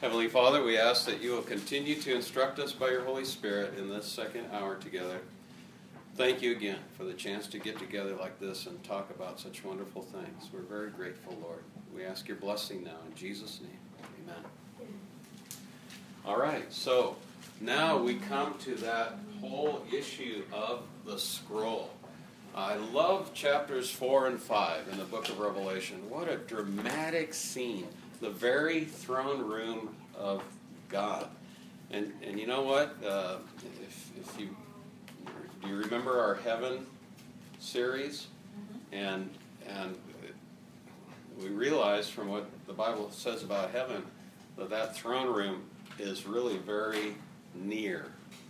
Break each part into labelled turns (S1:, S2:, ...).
S1: Heavenly Father, we ask that you will continue to instruct us by your Holy Spirit in this second hour together. Thank you again for the chance to get together like this and talk about such wonderful things. We're very grateful, Lord. We ask your blessing now in Jesus' name. Amen. All right, so now we come to that whole issue of the scroll. I love chapters 4 and 5 in the book of Revelation. What a dramatic scene. The very throne room of God. And you know what? If you do you remember our Heaven series? And we realize from what the Bible says about heaven that throne room is really very near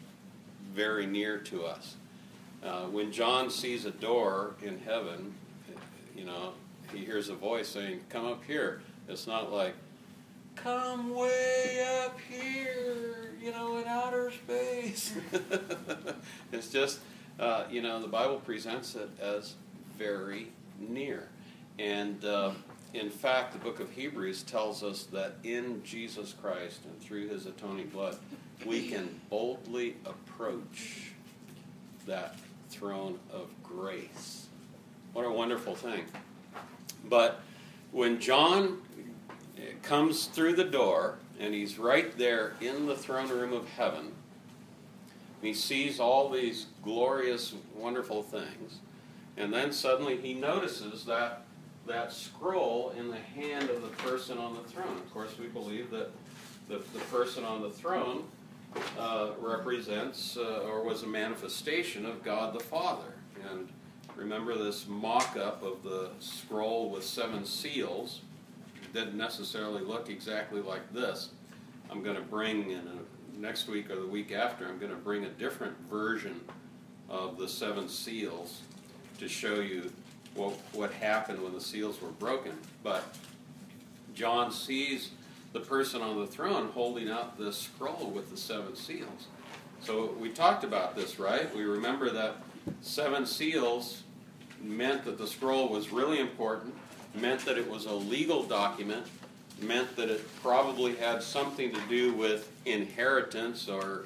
S1: to us. When John sees a door in heaven, he hears a voice saying, "Come up here." It's not like, "Come way up here, in outer space." It's just, the Bible presents it as very near. And in fact, the book of Hebrews tells us that in Jesus Christ and through his atoning blood, we can boldly approach that throne of grace. What a wonderful thing. But when John comes through the door, and he's right there in the throne room of heaven, he sees all these glorious, wonderful things, and then suddenly he notices that scroll in the hand of the person on the throne. Of course, we believe that the person on the throne represents or was a manifestation of God the Father. And remember this mock-up of the scroll with 7 seals. It didn't necessarily look exactly like this. I'm going to bring, next week or the week after, I'm going to bring a different version of the 7 seals to show you what happened when the seals were broken. But John sees the person on the throne holding out this scroll with the 7 seals. So we talked about this, right? We remember that 7 seals meant that the scroll was really important, meant that it was a legal document, meant that it probably had something to do with inheritance or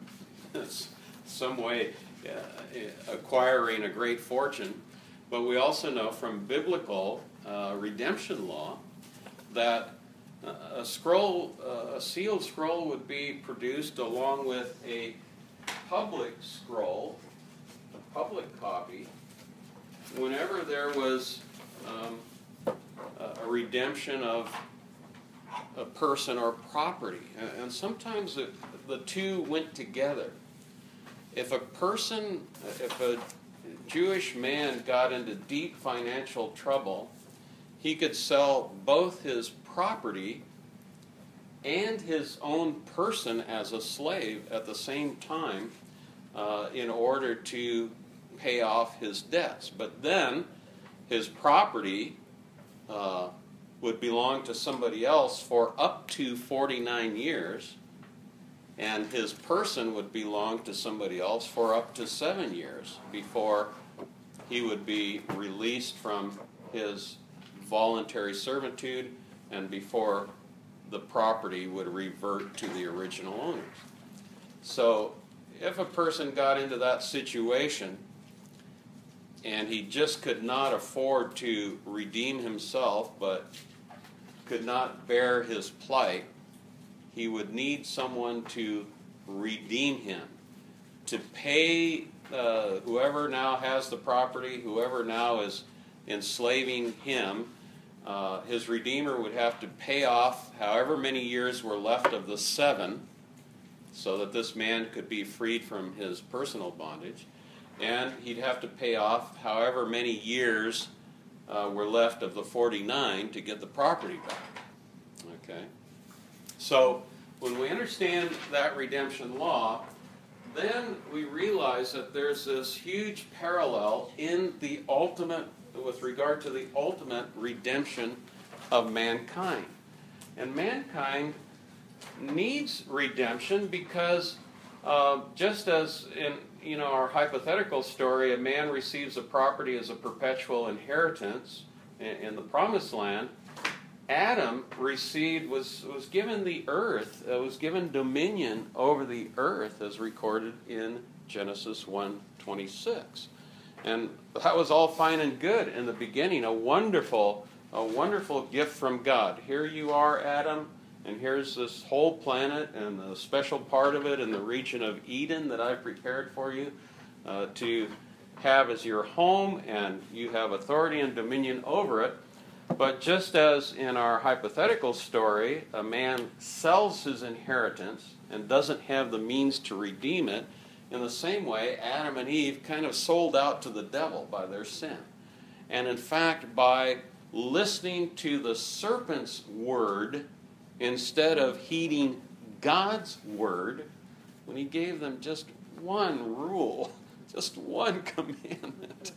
S1: some way acquiring a great fortune. But we also know from biblical redemption law that a sealed scroll would be produced along with a public scroll, a public copy, whenever there was a redemption of a person or property. And sometimes the two went together. If a Jewish man got into deep financial trouble, he could sell both his property and his own person as a slave at the same time in order to pay off his debts. But then his property would belong to somebody else for up to 49 years, and his person would belong to somebody else for up to 7 years before he would be released from his voluntary servitude and before the property would revert to the original owners. So if a person got into that situation and he just could not afford to redeem himself but could not bear his plight, he would need someone to redeem him, to pay whoever now has the property, whoever now is enslaving him. His redeemer would have to pay off however many years were left of the 7 so that this man could be freed from his personal bondage. And he'd have to pay off however many years were left of the 49 to get the property back. Okay? So when we understand that redemption law, then we realize that there's this huge parallel in the ultimate, with regard to the ultimate redemption of mankind. And mankind needs redemption because just as in our hypothetical story, a man receives a property as a perpetual inheritance in the promised land, Adam was given the earth, was given dominion over the earth as recorded in Genesis 1:26. And that was all fine and good in the beginning, a wonderful gift from God. Here you are, Adam, and here's this whole planet and the special part of it in the region of Eden that I've prepared for you to have as your home, and you have authority and dominion over it. But just as in our hypothetical story, a man sells his inheritance and doesn't have the means to redeem it, in the same way, Adam and Eve kind of sold out to the devil by their sin. And in fact, by listening to the serpent's word instead of heeding God's word, when he gave them just one rule, just one commandment.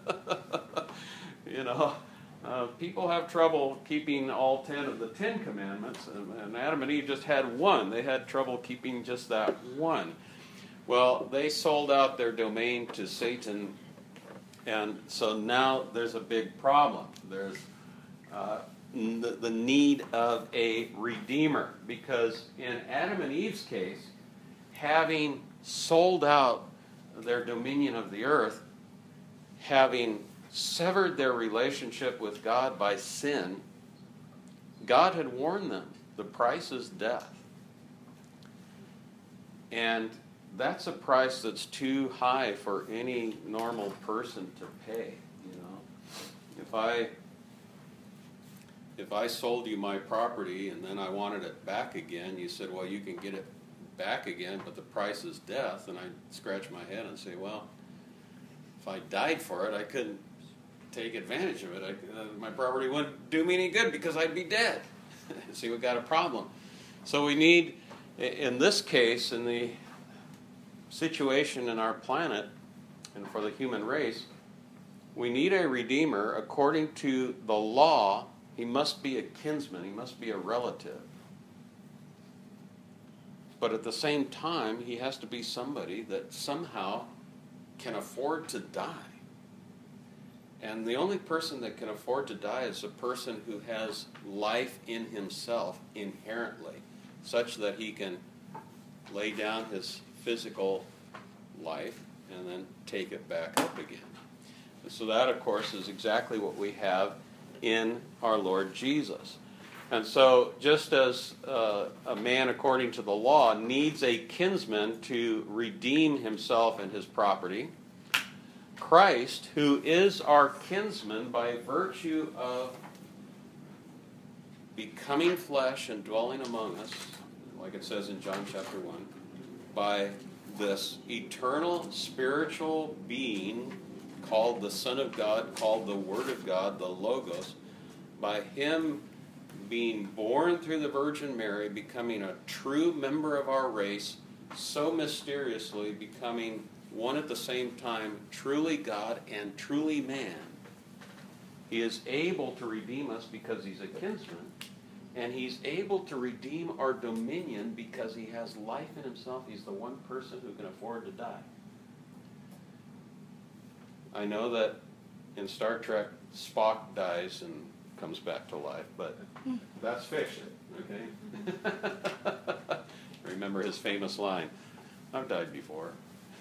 S1: People have trouble keeping all 10 of the 10 commandments, and Adam and Eve just had one. They had trouble keeping just that one. Well, they sold out their domain to Satan, and so now there's a big problem. There's the need of a redeemer, because in Adam and Eve's case, having sold out their dominion of the earth, having severed their relationship with God by sin, God had warned them, the price is death. And that's a price that's too high for any normal person to pay. If I sold you my property and then I wanted it back again, you said, well, you can get it back again, but the price is death. And I scratch my head and say, well, if I died for it, I couldn't take advantage of it. My property wouldn't do me any good because I'd be dead. See, we've got a problem. So we need, in this case, in the situation in our planet and for the human race, we need a redeemer. According to the law, he must be a kinsman, he must be a relative. But at the same time, he has to be somebody that somehow can afford to die. And the only person that can afford to die is a person who has life in himself inherently, such that he can lay down his physical life and then take it back up again. And so that, of course, is exactly what we have in our Lord Jesus. And so just as a man according to the law needs a kinsman to redeem himself and his property, Christ, who is our kinsman by virtue of becoming flesh and dwelling among us, like it says in John chapter 1, by this eternal spiritual being called the Son of God, called the Word of God, the Logos, by him being born through the Virgin Mary, becoming a true member of our race, so mysteriously becoming one at the same time, truly God and truly man. He is able to redeem us because he's a kinsman, and he's able to redeem our dominion because he has life in himself. He's the one person who can afford to die. I know that in Star Trek, Spock dies and comes back to life, but that's fiction, okay? Remember his famous line, I've died before.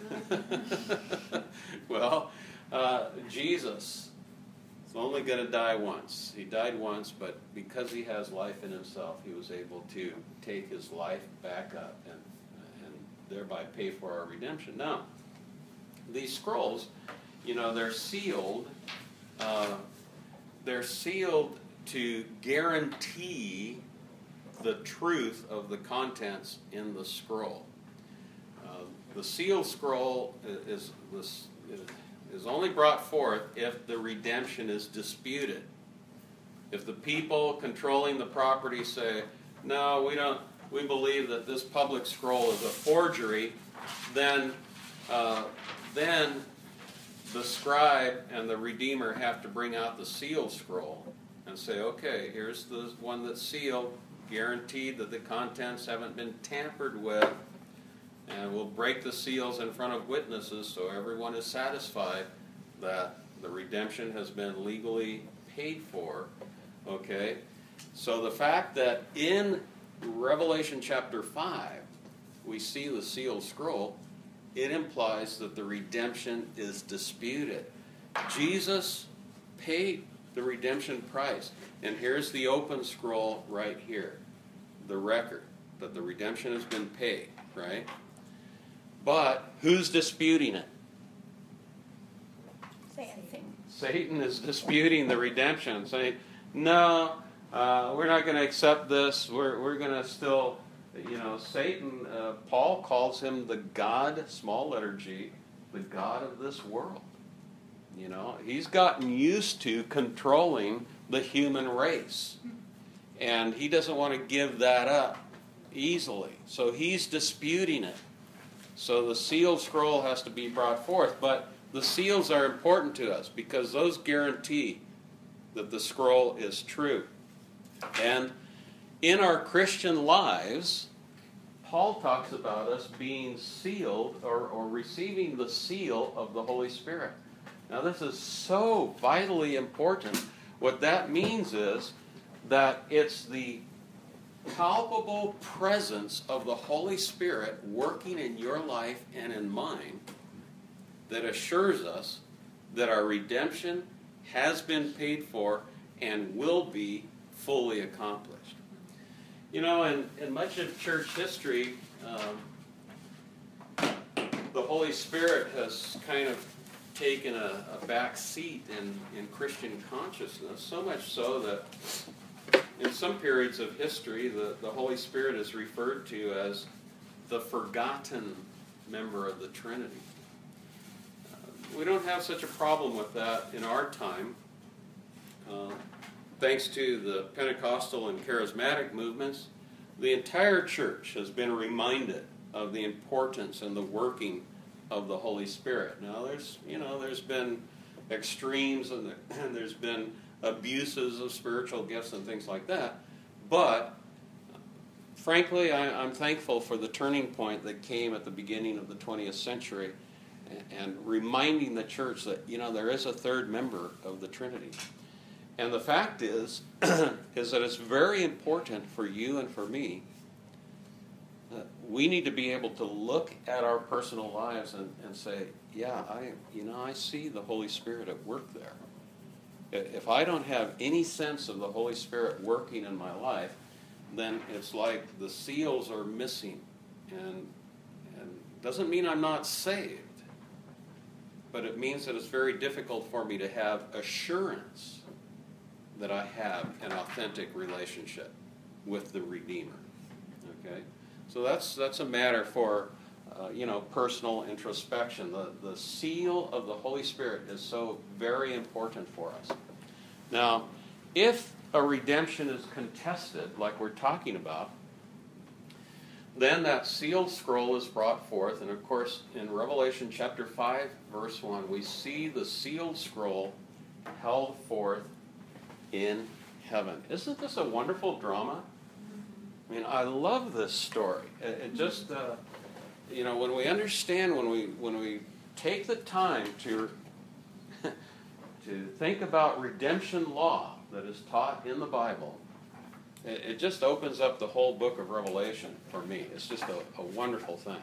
S1: Well, Jesus is only going to die once. He died once, but because he has life in himself, he was able to take his life back up and thereby pay for our redemption. Now, these scrolls, they're sealed. They're sealed to guarantee the truth of the contents in the scroll. The sealed scroll is only brought forth if the redemption is disputed. If the people controlling the property say, no, we believe that this public scroll is a forgery, then the scribe and the redeemer have to bring out the sealed scroll and say, okay, here's the one that's sealed, guaranteed that the contents haven't been tampered with, and we'll break the seals in front of witnesses so everyone is satisfied that the redemption has been legally paid for, okay? So the fact that in Revelation chapter 5 we see the sealed scroll, it implies that the redemption is disputed. Jesus paid the redemption price. And here's the open scroll right here. The record that the redemption has been paid, right? But who's disputing it? Satan is disputing the redemption, saying, no, we're not going to accept this. We're going to still, Satan, Paul calls him the God, small letter G, the God of this world. He's gotten used to controlling the human race. And he doesn't want to give that up easily. So he's disputing it. So the sealed scroll has to be brought forth. But the seals are important to us because those guarantee that the scroll is true. And in our Christian lives, Paul talks about us being sealed or receiving the seal of the Holy Spirit. Now this is so vitally important. What that means is that it's the palpable presence of the Holy Spirit working in your life and in mine that assures us that our redemption has been paid for and will be fully accomplished. In much of church history, the Holy Spirit has kind of taken a back seat in Christian consciousness, so much so that in some periods of history, the Holy Spirit is referred to as the forgotten member of the Trinity. We don't have such a problem with that in our time. Thanks to the Pentecostal and charismatic movements, the entire church has been reminded of the importance and the working of the Holy Spirit. Now, there's been extremes and there's been abuses of spiritual gifts and things like that. But frankly, I'm thankful for the turning point that came at the beginning of the 20th century and reminding the church that, there is a third member of the Trinity. And the fact is that it's very important for you and for me that we need to be able to look at our personal lives and say, yeah, I see the Holy Spirit at work there. If I don't have any sense of the Holy Spirit working in my life, then it's like the seals are missing. And doesn't mean I'm not saved, but it means that it's very difficult for me to have assurance that I have an authentic relationship with the Redeemer. Okay? So that's a matter for personal introspection. The seal of the Holy Spirit is so very important for us. Now, if a redemption is contested, like we're talking about, then that sealed scroll is brought forth, and of course, in Revelation chapter 5, verse 1, we see the sealed scroll held forth in heaven. Isn't this a wonderful drama? I mean, I love this story. It just, when we understand, when we take the time to think about redemption law that is taught in the Bible, it just opens up the whole book of Revelation for me. It's just a wonderful thing.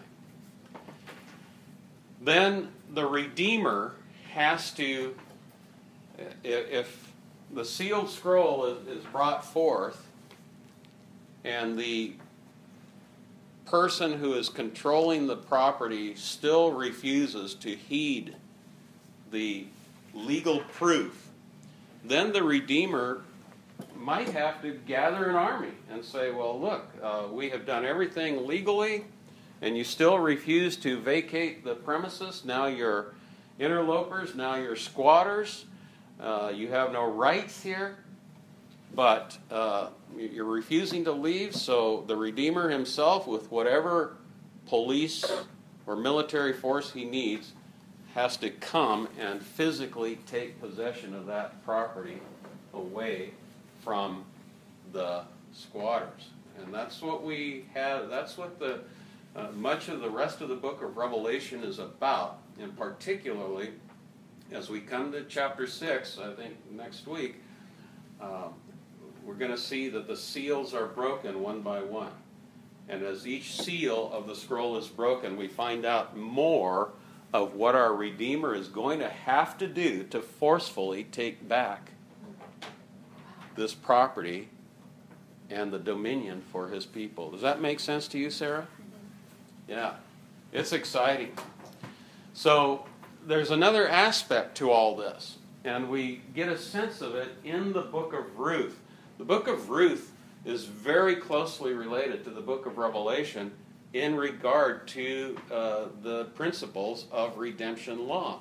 S1: Then the Redeemer has to, if the sealed scroll is brought forth and the person who is controlling the property still refuses to heed the legal proof, then the Redeemer might have to gather an army and say, well, look, we have done everything legally, and you still refuse to vacate the premises. Now you're interlopers, now you're squatters, you have no rights here, but you're refusing to leave, so the Redeemer himself, with whatever police or military force he needs, has to come and physically take possession of that property away from the squatters. And that's what we have, that's what the much of the rest of the book of Revelation is about, and particularly as we come to chapter 6, I think next week, we're going to see that the seals are broken one by one. And as each seal of the scroll is broken, we find out more of what our Redeemer is going to have to do to forcefully take back this property and the dominion for his people. Does that make sense to you, Sarah? Yeah. It's exciting. So there's another aspect to all this, and we get a sense of it in the book of Ruth. The book of Ruth is very closely related to the book of Revelation in regard to the principles of redemption law.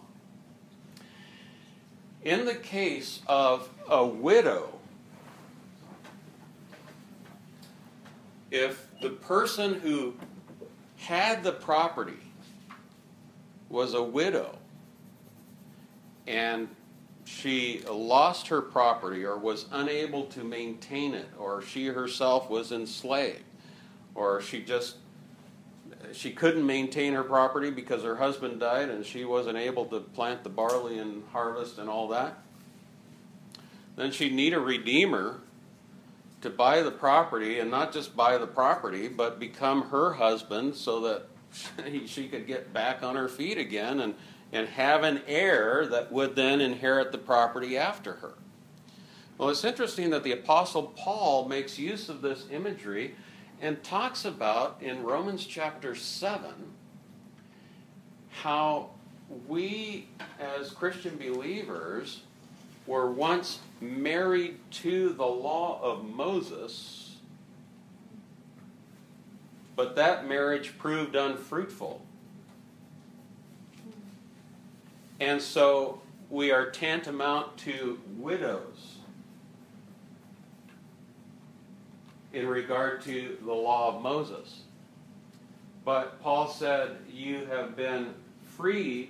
S1: In the case of a widow, if the person who had the property was a widow and she lost her property or was unable to maintain it, or she herself was enslaved, or she couldn't maintain her property because her husband died and she wasn't able to plant the barley and harvest and all that, then she'd need a redeemer to buy the property, and not just buy the property, but become her husband so that she could get back on her feet again and have an heir that would then inherit the property after her. Well, it's interesting that the Apostle Paul makes use of this imagery and talks about in Romans chapter 7 how we as Christian believers were once married to the law of Moses, but that marriage proved unfruitful. And so we are tantamount to widows in regard to the law of Moses. But Paul said, you have been freed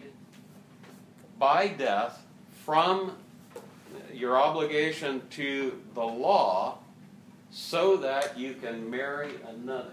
S1: by death from your obligation to the law so that you can marry another.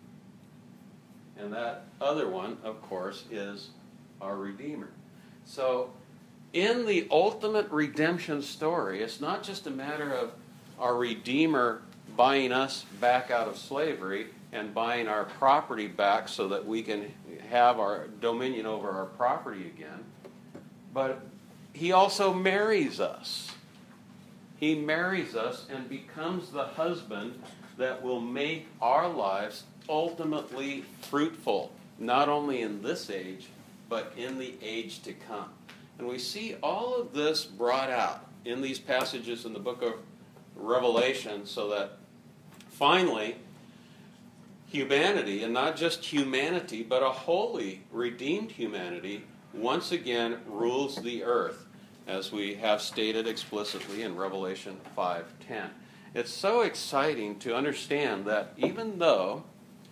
S1: And that other one, of course, is our Redeemer. So in the ultimate redemption story, it's not just a matter of our Redeemer buying us back out of slavery and buying our property back so that we can have our dominion over our property again, but he also marries us. He marries us and becomes the husband that will make our lives ultimately fruitful, not only in this age, but in the age to come. And we see all of this brought out in these passages in the book of Revelation, so that finally humanity, and not just humanity, but a holy, redeemed humanity, once again rules the earth, as we have stated explicitly in Revelation 5:10. It's so exciting to understand that even though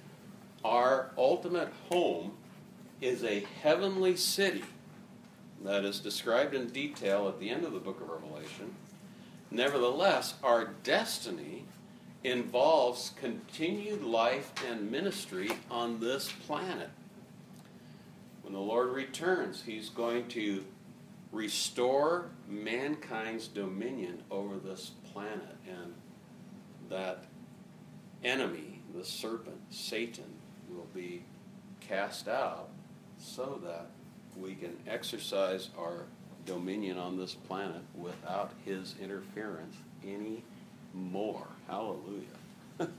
S1: our ultimate home is a heavenly city that is described in detail at the end of the book of Revelation, nevertheless, our destiny involves continued life and ministry on this planet. When the Lord returns, he's going to restore mankind's dominion over this planet, and that enemy, the serpent, Satan, will be cast out so that we can exercise our dominion on this planet without his interference anymore. Hallelujah.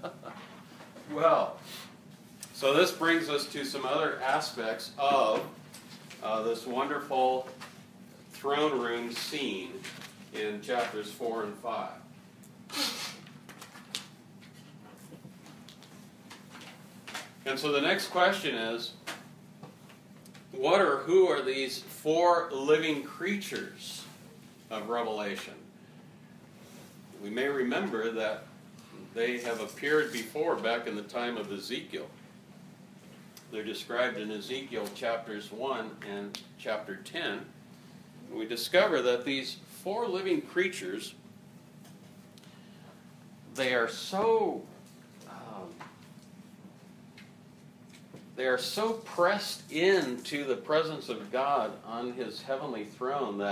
S1: Well, so this brings us to some other aspects of this wonderful throne room scene in chapters 4 and 5. And so the next question is, who are these four living creatures of Revelation? We may remember that they have appeared before back in the time of Ezekiel. They're described in Ezekiel chapters 1 and chapter 10. We discover that these four living creatures, they are so pressed into the presence of God on his heavenly throne that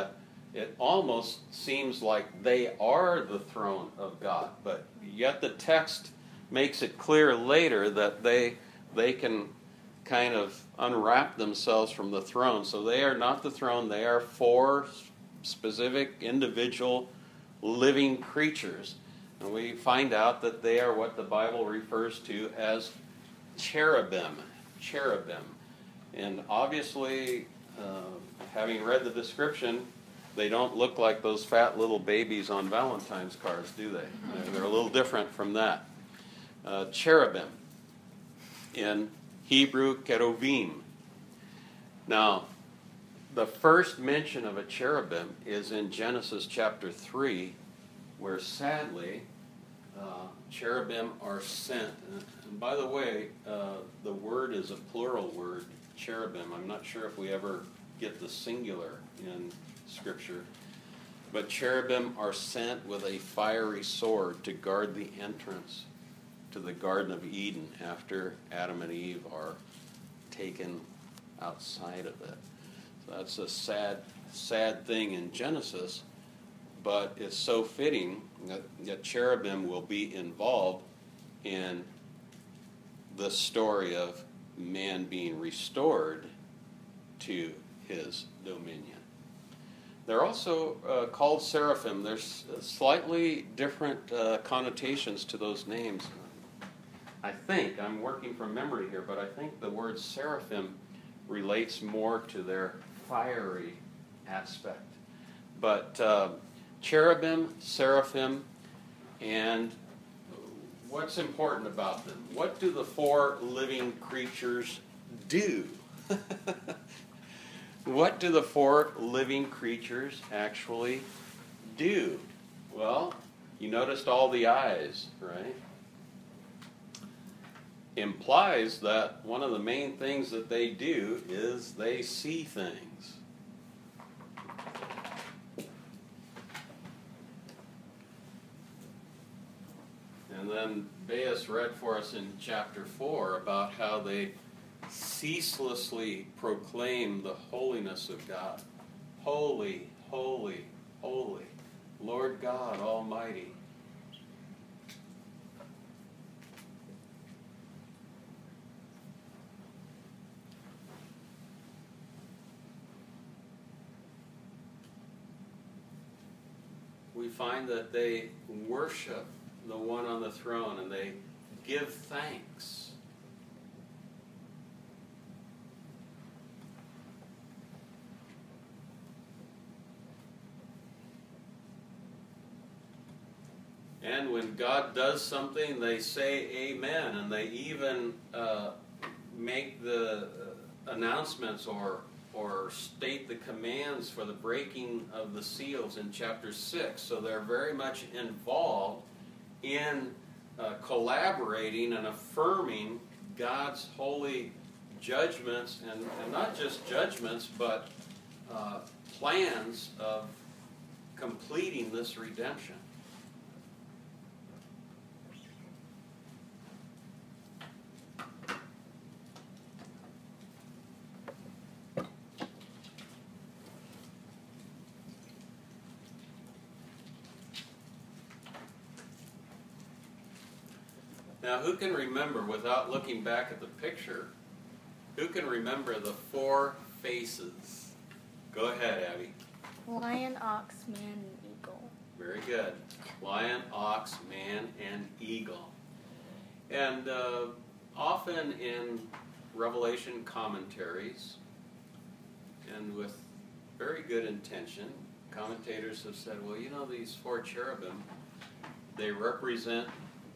S1: it almost seems like they are the throne of God, but yet the text makes it clear later that they can kind of unwrap themselves from the throne. So they are not the throne, they are four specific individual living creatures. And we find out that they are what the Bible refers to as cherubim. Cherubim. And obviously, having read the description, they don't look like those fat little babies on Valentine's cards, do they? They're a little different from that. Cherubim. In Hebrew, cherubim. Now, the first mention of a cherubim is in Genesis chapter 3, where sadly, cherubim are sent. And by the way, the word is a plural word, cherubim. I'm not sure if we ever get the singular in Scripture. But cherubim are sent with a fiery sword to guard the entrance to the Garden of Eden after Adam and Eve are taken outside of it. So that's a sad, sad thing in Genesis, but it's so fitting that cherubim will be involved in the story of man being restored to his dominion. They're also called seraphim. There's slightly different connotations to those names. I think, I'm working from memory here, but I think the word seraphim relates more to their fiery aspect. But cherubim, seraphim, and what's important about them? What do the four living creatures do? What do the four living creatures actually do? Well, you noticed all the eyes, right? Implies that one of the main things that they do is they see things. And then Beas read for us in chapter 4 about how they ceaselessly proclaim the holiness of God. Holy, holy, holy, Lord God Almighty. We find that they worship the one on the throne and they give thanks. And when God does something, they say amen, and they even make the announcements or state the commands for the breaking of the seals in chapter 6. So they're very much involved in collaborating and affirming God's holy judgments, and not just judgments, but plans of completing this redemption. Now, who can remember, without looking back at the picture, who can remember the four faces? Go ahead, Abby.
S2: Lion, ox, man, and eagle.
S1: Very good. Lion, ox, man, and eagle. And often in Revelation commentaries, and with very good intention, commentators have said, well, you know, these four cherubim, they represent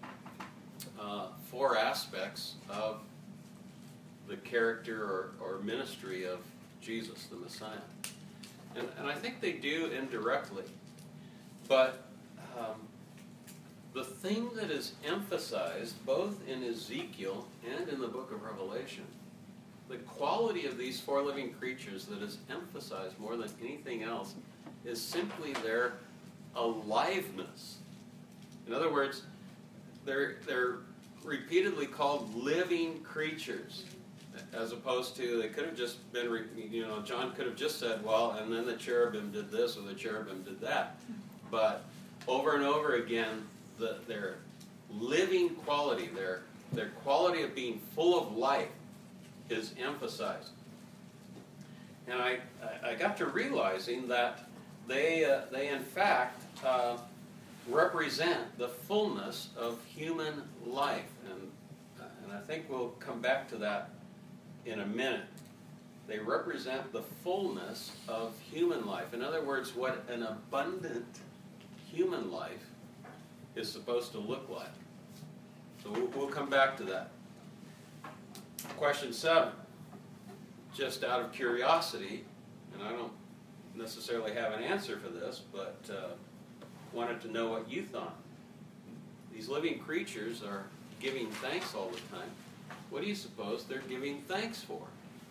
S1: four aspects of the character or ministry of Jesus, the Messiah. And I think they do indirectly. But the thing that is emphasized both in Ezekiel and in the book of Revelation, the quality of these four living creatures that is emphasized more than anything else is simply their aliveness. In other words, they're repeatedly called living creatures. As opposed to, they could have just been, John could have just said, well, and then the cherubim did this or the cherubim did that. But over and over again, their living quality, their quality of being full of life is emphasized. And I got to realizing that they in fact represent the fullness of human life. And I think we'll come back to that in a minute. They represent the fullness of human life. In other words, what an abundant human life is supposed to look like. So we'll come back to that. Question 7, just out of curiosity, and I don't necessarily have an answer for this, but wanted to know what you thought. These living creatures are giving thanks all the time. What do you suppose they're giving thanks for?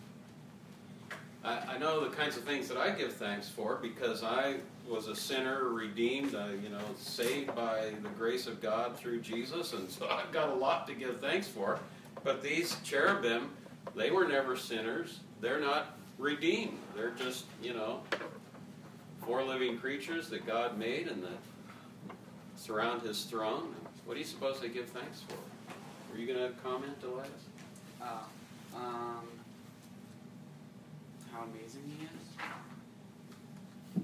S1: I know the kinds of things that I give thanks for because I was a sinner, redeemed, saved by the grace of God through Jesus, and so I've got a lot to give thanks for. But these cherubim, they were never sinners. They're not redeemed. They're just, 4 living creatures that God made and that surround His throne. What do you suppose they give thanks for? Were you going to comment, Elias?
S3: How amazing He is.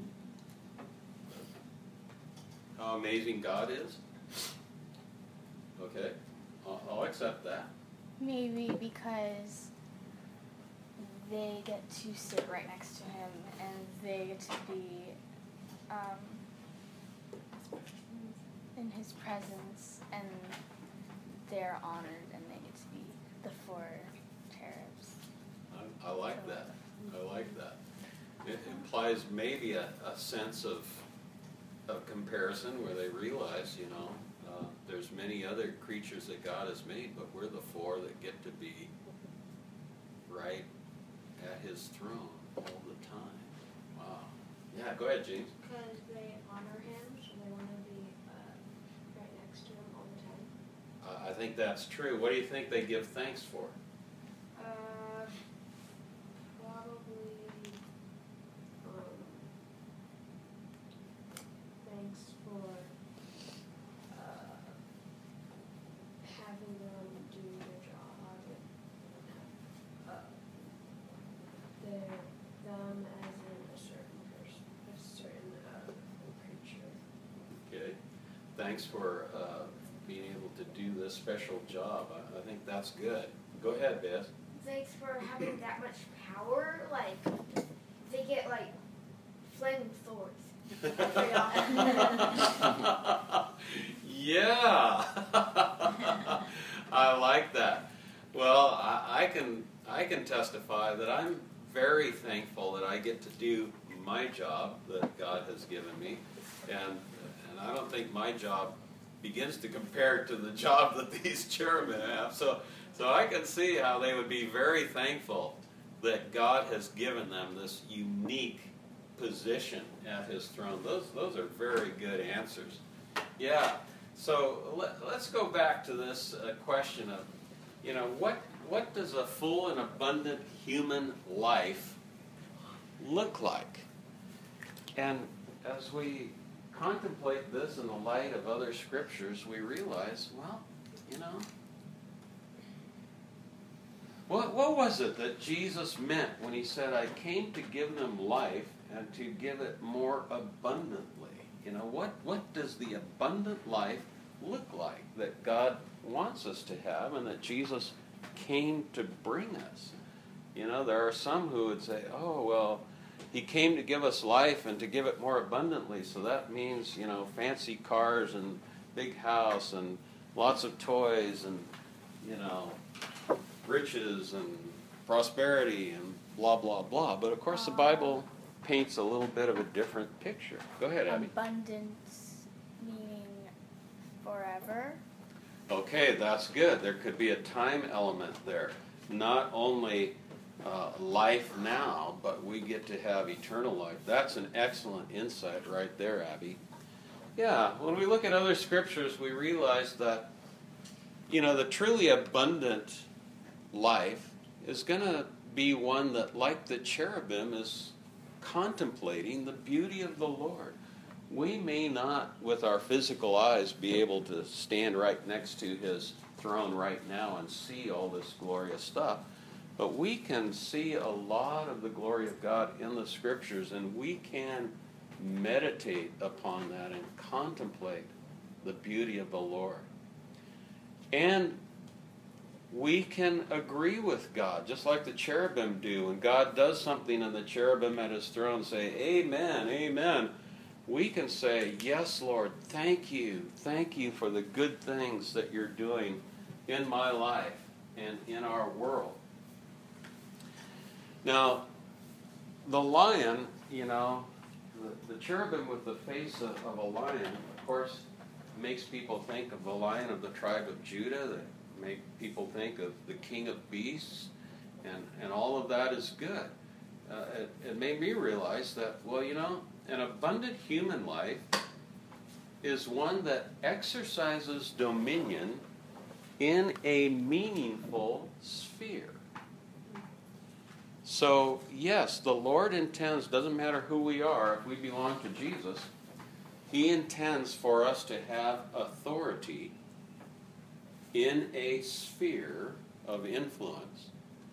S1: How amazing God is? Okay, I'll accept that.
S2: Maybe because they get to sit right next to him and they get to be in his presence and they're honored and they get to be the 4 cherubs.
S1: I like that. I like that. It implies maybe a sense of comparison where they realize, there's many other creatures that God has made, but we're the 4 that get to be right at His throne all the time. Wow. Yeah, go ahead, James.
S4: Because they honor Him, so they want to be right next to Him all the time.
S1: I think that's true. What do you think they give thanks for?
S4: Probably thanks for having them do their job and them as in a certain person, a certain creature.
S1: Okay. Thanks for being able to do this special job. I think that's good. Go ahead, Beth.
S5: Thanks for having that much power. Like, they get, like, flaming swords.
S1: Yeah. I like that. Well, I can testify that I'm very thankful that I get to do my job that God has given me, and I don't think my job begins to compare to the job that these cherubim have. So I can see how they would be very thankful that God has given them this unique position at His throne. Those are very good answers. Yeah. So let's go back to this question of, what does a full and abundant human life look like? And as we contemplate this in the light of other scriptures, we realize, what was it that Jesus meant when He said, I came to give them life and to give it more abundantly? What does the abundant life look like that God wants us to have and that Jesus came to bring us? There are some who would say, oh, well, He came to give us life and to give it more abundantly, so that means, fancy cars and big house and lots of toys and, riches and prosperity and blah, blah, blah. But, of course, the Bible paints a little bit of a different picture. Go ahead, Abby.
S2: Abundance meaning forever.
S1: Okay, that's good. There could be a time element there. Not only life now, but we get to have eternal life. That's an excellent insight right there, Abby. Yeah, when we look at other scriptures, we realize that, the truly abundant life is going to be one that, like the cherubim, is contemplating the beauty of the Lord. We may not, with our physical eyes, be able to stand right next to his throne right now and see all this glorious stuff, but we can see a lot of the glory of God in the Scriptures, and we can meditate upon that and contemplate the beauty of the Lord. And we can agree with God, just like the cherubim do. When God does something and the cherubim at his throne say, "Amen, amen," we can say, "Yes, Lord, thank you for the good things that you're doing in my life and in our world." Now, the lion, the cherubim with the face of a lion, of course, makes people think of the Lion of the tribe of Judah, that make people think of the King of Beasts, and all of that is good. It made me realize that, an abundant human life is one that exercises dominion in a meaningful sphere. So, yes, the Lord intends, doesn't matter who we are, if we belong to Jesus, he intends for us to have authority in a sphere of influence.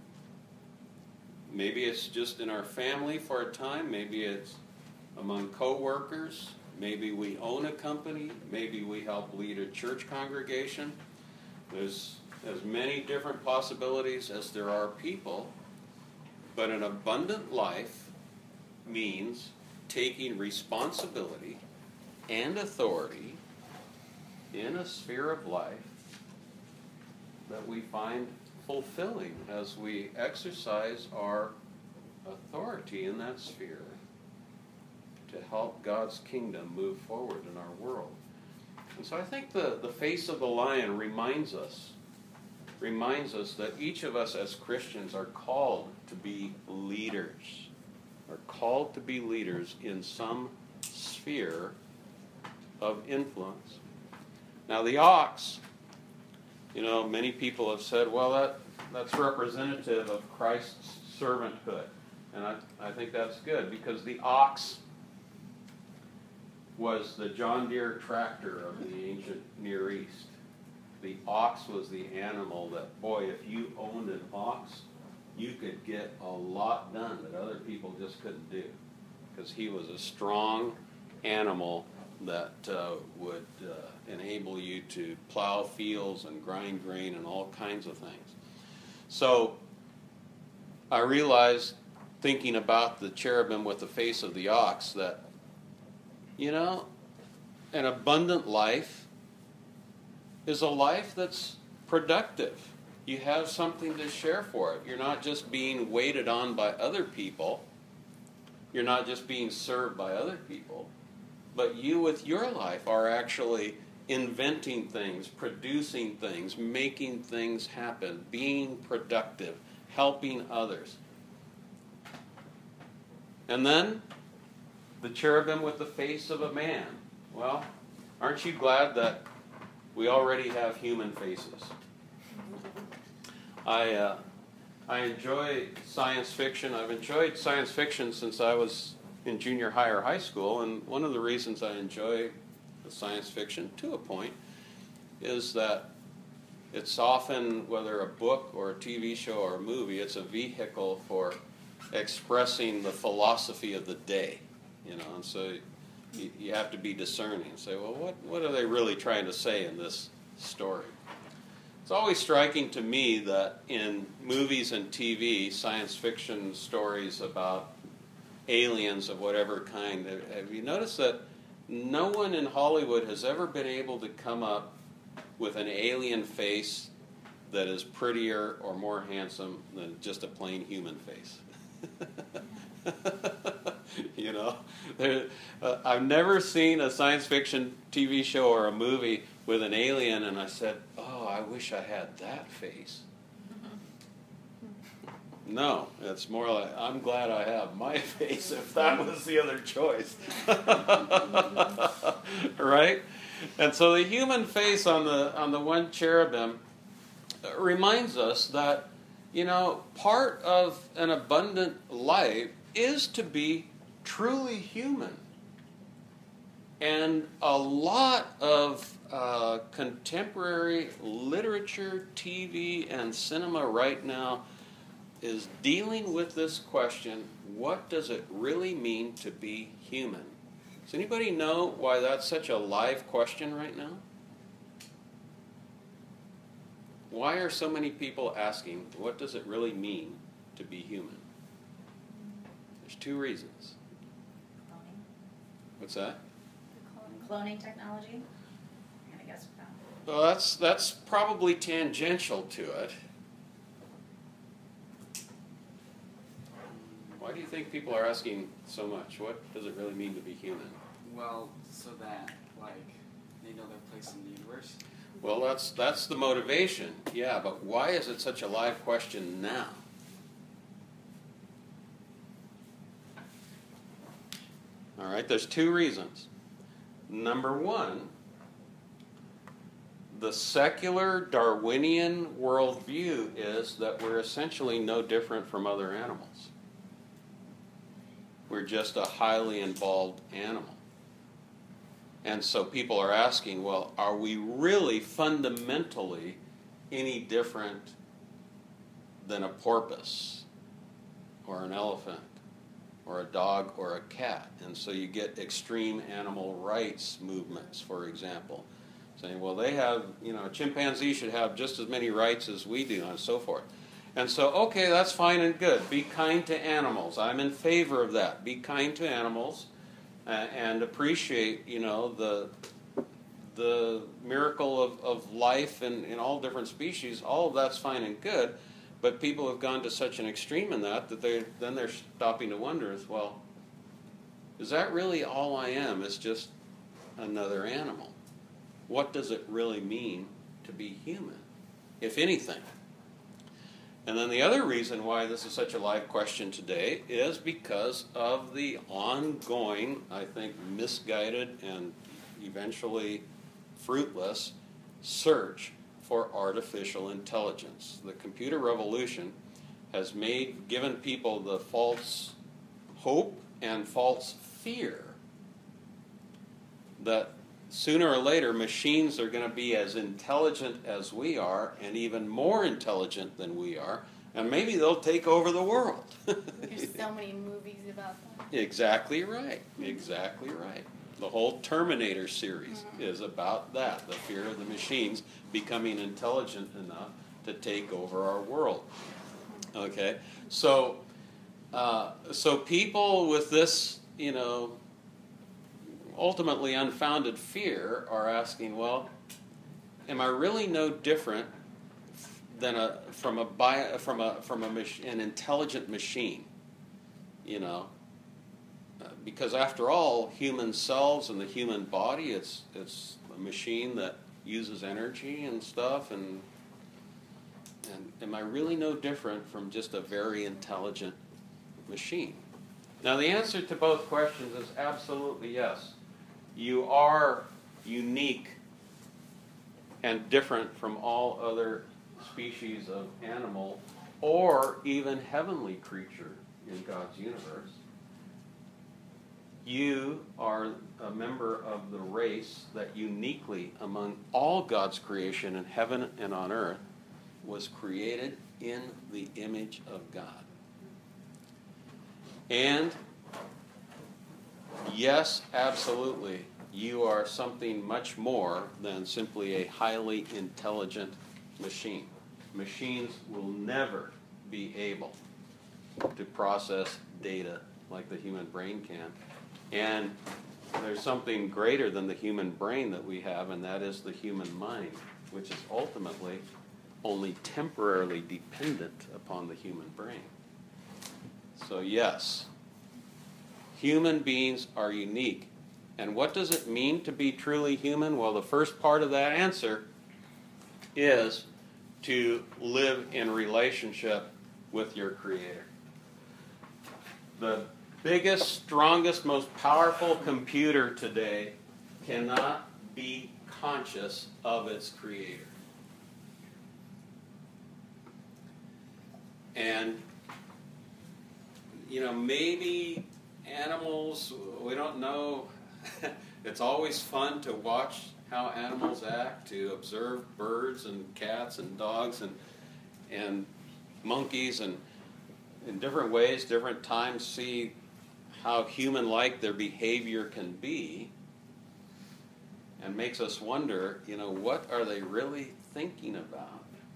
S1: Maybe it's just in our family for a time, maybe it's among co-workers, maybe we own a company, maybe we help lead a church congregation. There's as many different possibilities as there are people, but an abundant life means taking responsibility and authority in a sphere of life that we find fulfilling as we exercise our authority in that sphere to help God's kingdom move forward in our world. And so I think the face of the lion reminds us that each of us as Christians are called to be leaders, in some sphere of influence. Now the ox, many people have said, well, that's representative of Christ's servanthood. And I think that's good, because the ox was the John Deere tractor of the ancient Near East. The ox was the animal that, boy, if you owned an ox, you could get a lot done that other people just couldn't do, because he was a strong animal that would enable you to plow fields and grind grain and all kinds of things. So I realized, thinking about the cherubim with the face of the ox, that, an abundant life is a life that's productive. You have something to share for it. You're not just being waited on by other people. You're not just being served by other people. But you, with your life, are actually inventing things, producing things, making things happen, being productive, helping others. And then, the cherubim with the face of a man. Well, aren't you glad that we already have human faces? I enjoy science fiction. I've enjoyed science fiction since I was in junior high or high school, and one of the reasons I enjoy the science fiction to a point is that it's often, whether a book or a TV show or a movie, it's a vehicle for expressing the philosophy of the day, and so you have to be discerning and say, well, what are they really trying to say in this story? It's always striking to me that in movies and TV, science fiction stories about aliens of whatever kind, have you noticed that no one in Hollywood has ever been able to come up with an alien face that is prettier or more handsome than just a plain human face? I've never seen a science fiction TV show or a movie with an alien and I said, oh, I wish I had that face. No, it's more like, I'm glad I have my face if that was the other choice. Right? And so the human face on the one cherubim reminds us that You know, part of an abundant life is to be truly human. And a lot of contemporary literature, TV, and cinema right now is dealing with this question, what does it really mean to be human? Does anybody know why that's such a live question right now? Why are so many people asking, what does it really mean to be human? There's two reasons.
S6: Cloning.
S1: What's that?
S6: Cloning technology. I'm gonna guess that.
S1: Well, that's probably tangential to it. Why do you think people are asking so much? What does it really mean to be human?
S3: Well, so that, like, they know their place in the universe.
S1: Well, that's the motivation, yeah, but why is it such a live question now? All right, there's two reasons. Number one, the secular Darwinian worldview is that we're essentially no different from other animals. We're just a highly involved animal. And so people are asking, well, are we really fundamentally any different than a porpoise or an elephant or a dog or a cat? And so you get extreme animal rights movements, for example, saying, well, they have, a chimpanzee should have just as many rights as we do, and so forth. And so, okay, that's fine and good. Be kind to animals. I'm in favor of that. Be kind to animals. And appreciate, the miracle of life in all different species. All of that's fine and good, but people have gone to such an extreme in that they're stopping to wonder as well, is that really all I am? Is just another animal? What does it really mean to be human, if anything? And then the other reason why this is such a live question today is because of the ongoing, I think, misguided and eventually fruitless search for artificial intelligence. The computer revolution has given people the false hope and false fear that sooner or later machines are going to be as intelligent as we are and even more intelligent than we are, and maybe they'll take over the world.
S2: There's so many movies about that.
S1: Exactly right. Exactly right. The whole Terminator series is about that, the fear of the machines becoming intelligent enough to take over our world. Okay? So people with this, ultimately unfounded fear are asking, well, am I really no different than an intelligent machine? Because after all, human cells and the human body, it's a machine that uses energy and stuff, and am I really no different from just a very intelligent machine? Now, the answer to both questions is absolutely yes. You are unique and different from all other species of animal or even heavenly creature in God's universe. You are a member of the race that uniquely among all God's creation in heaven and on earth was created in the image of God. And yes, absolutely, you are something much more than simply a highly intelligent machine. Machines will never be able to process data like the human brain can. And there's something greater than the human brain that we have, and that is the human mind, which is ultimately only temporarily dependent upon the human brain. So yes, human beings are unique. And what does it mean to be truly human? Well, the first part of that answer is to live in relationship with your Creator. The biggest, strongest, most powerful computer today cannot be conscious of its Creator. And, maybe animals, we don't know. It's always fun to watch how animals act, to observe birds and cats and dogs and monkeys, and in different ways, different times, see how human-like their behavior can be, and makes us wonder, what are they really thinking about?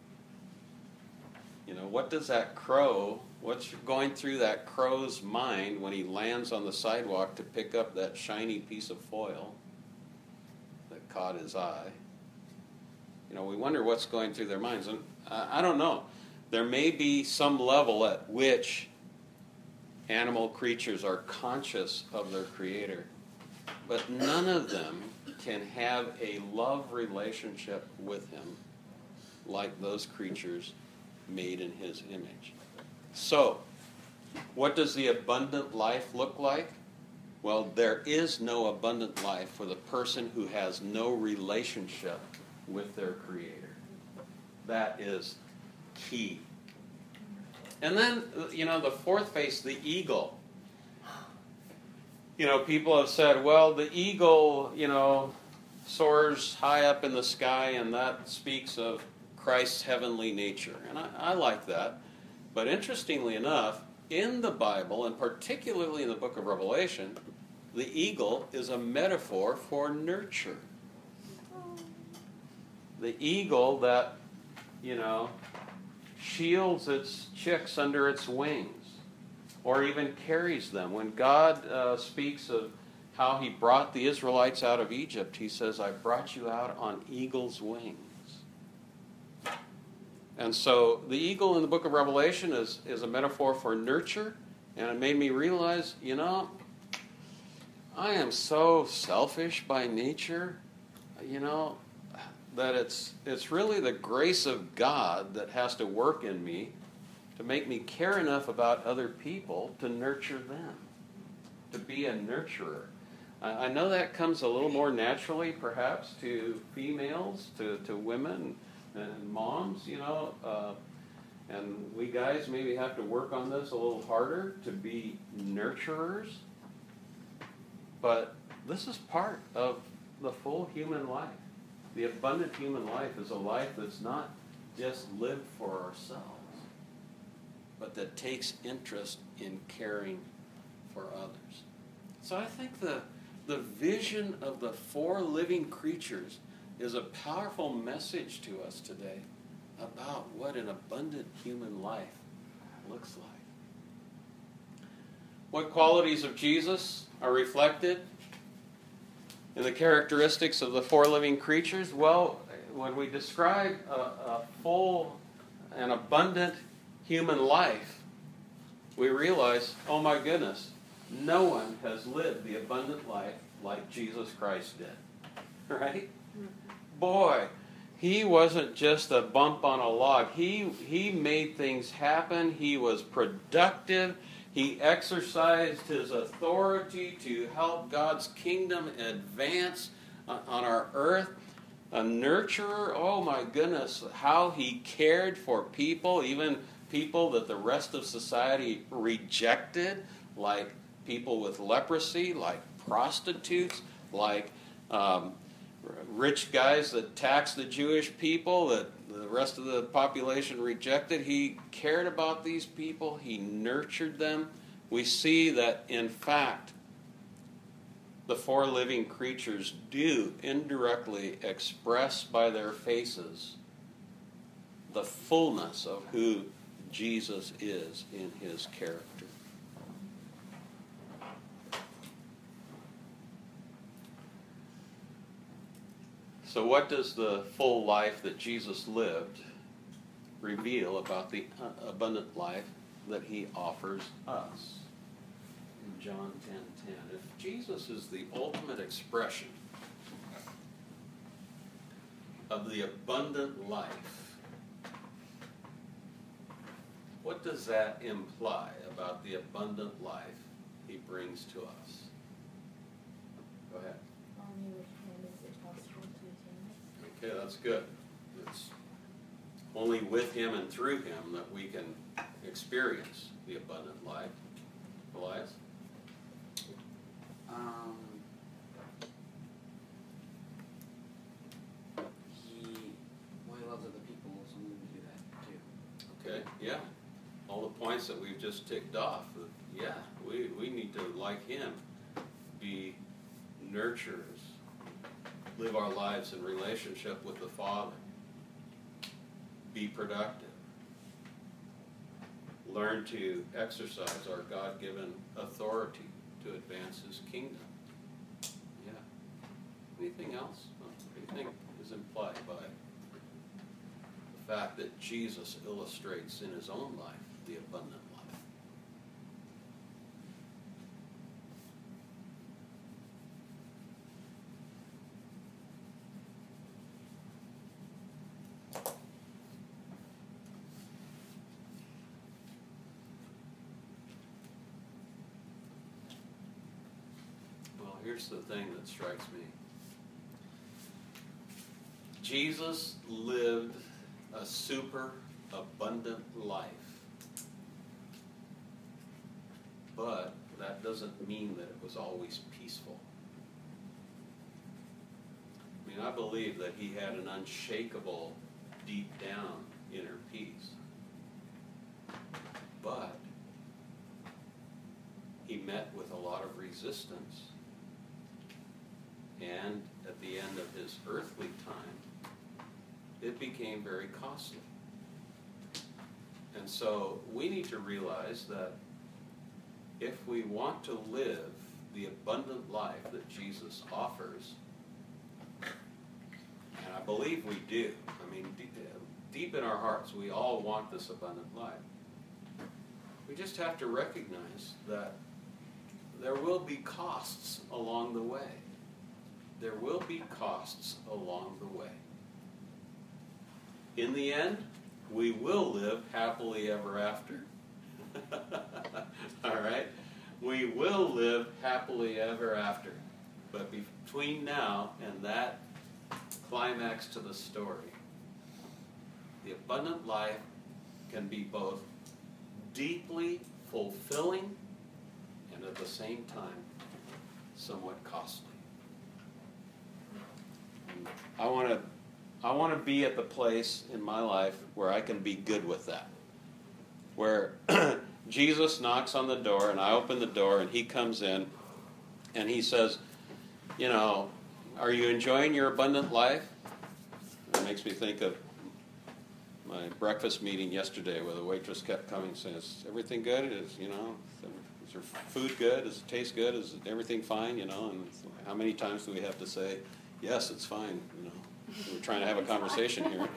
S1: What does that crow, what's going through that crow's mind when he lands on the sidewalk to pick up that shiny piece of foil that caught his eye? We wonder what's going through their minds. And I don't know. There may be some level at which animal creatures are conscious of their Creator, but none of them can have a love relationship with Him like those creatures made in His image. So, what does the abundant life look like? Well, there is no abundant life for the person who has no relationship with their Creator. That is key. And then, the fourth face, the eagle. People have said, well, the eagle, soars high up in the sky, and that speaks of Christ's heavenly nature. And I like that. But interestingly enough, in the Bible, and particularly in the book of Revelation, the eagle is a metaphor for nurture. The eagle that, shields its chicks under its wings, or even carries them. When God speaks of how He brought the Israelites out of Egypt, He says, I brought you out on eagle's wings. And so the eagle in the book of Revelation is a metaphor for nurture, and it made me realize, I am so selfish by nature, that it's really the grace of God that has to work in me to make me care enough about other people to nurture them, to be a nurturer. I know that comes a little more naturally, perhaps, to females, to women and moms, and we guys maybe have to work on this a little harder to be nurturers. But this is part of the full human life. The abundant human life is a life that's not just lived for ourselves, but that takes interest in caring for others. So I think the vision of the four living creatures is a powerful message to us today about what an abundant human life looks like. What qualities of Jesus are reflected in the characteristics of the four living creatures? Well, when we describe a full and abundant human life, we realize, oh my goodness, no one has lived the abundant life like Jesus Christ did. Right? Boy, He wasn't just a bump on a log. He made things happen. He was productive. He exercised His authority to help God's kingdom advance on our earth. A nurturer, oh my goodness, how He cared for people, even people that the rest of society rejected, like people with leprosy, like prostitutes, like rich guys that taxed the Jewish people that the rest of the population rejected. He cared about these people. He nurtured them. We see that, in fact, the four living creatures do indirectly express by their faces the fullness of who Jesus is in His character. So what does the full life that Jesus lived reveal about the abundant life that He offers us? In John 10:10, if Jesus is the ultimate expression of the abundant life, what does that imply about the abundant life He brings to us? Go ahead.
S2: Only with Him is it possible to attain
S1: Okay, that's good. It's only with Him and through Him that we can experience the abundant life? Elias?
S3: He loves other people, so I'm going to do that too.
S1: Okay, yeah. All the points that we've just ticked off. Yeah, we need to, like him, be nurturers, live our lives in relationship with the Father, be productive, learn to exercise our God-given authority to advance his kingdom. Yeah. Anything else? What do you think is implied by the fact that Jesus illustrates in his own life the abundant life? Well, here's the thing that strikes me. Jesus lived a super abundant life. But that doesn't mean that it was always peaceful. I mean, I believe that he had an unshakable, deep down inner peace. But he met with a lot of resistance. And at the end of his earthly time, it became very costly. And so we need to realize that if we want to live the abundant life that Jesus offers, and I believe we do, I mean, deep in our hearts, we all want this abundant life. We just have to recognize that there will be costs along the way. There will be costs along the way. In the end, we will live happily ever after. All right? We will live happily ever after. But between now and that climax to the story, the abundant life can be both deeply fulfilling and at the same time somewhat costly. I want to be at the place in my life where I can be good with that. Where Jesus knocks on the door and I open the door and he comes in and he says, you know, are you enjoying your abundant life? It makes me think of my breakfast meeting yesterday where the waitress kept coming and saying, is everything good? Is your food good? Does it taste good? Is everything fine? And how many times do we have to say, yes, it's fine, We're trying to have a conversation here.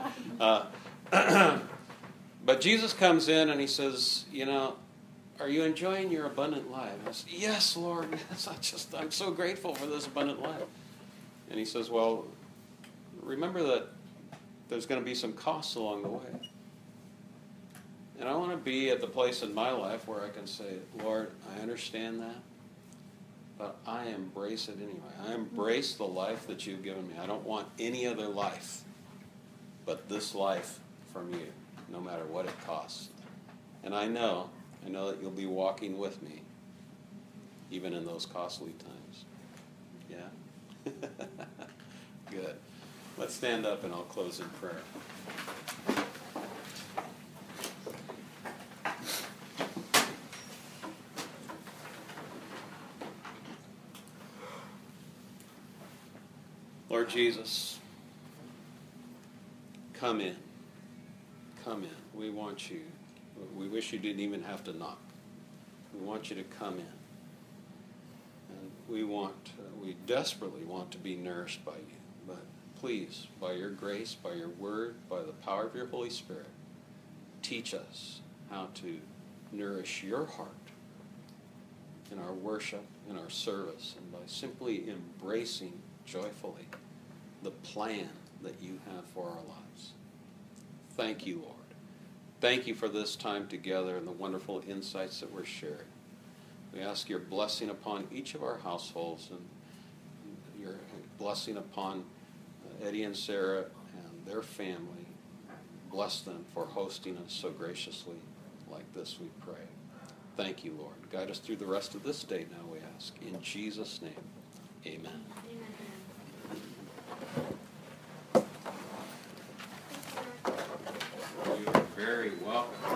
S1: But Jesus comes in and he says, are you enjoying your abundant life? I said, yes, Lord. I'm so grateful for this abundant life. And he says, well, remember that there's going to be some costs along the way. And I want to be at the place in my life where I can say, Lord, I understand that. But I embrace it anyway. I embrace the life that you've given me. I don't want any other life but this life from you, no matter what it costs. And I know that you'll be walking with me, even in those costly times. Yeah? Good. Let's stand up and I'll close in prayer. Lord Jesus, come in. Come in. We want you. We wish you didn't even have to knock. We want you to come in. And we desperately want to be nourished by you. But please, by your grace, by your word, by the power of your Holy Spirit, teach us how to nourish your heart in our worship, in our service, and by simply embracing joyfully the plan that you have for our lives. Thank you, Lord. Thank you for this time together and the wonderful insights that we're sharing. We ask your blessing upon each of our households and your blessing upon Eddie and Sarah and their family. Bless them for hosting us so graciously like this, we pray. Thank you, Lord. Guide us through the rest of this day now, we ask. In Jesus' name, amen.
S5: Amen.
S1: You're very welcome.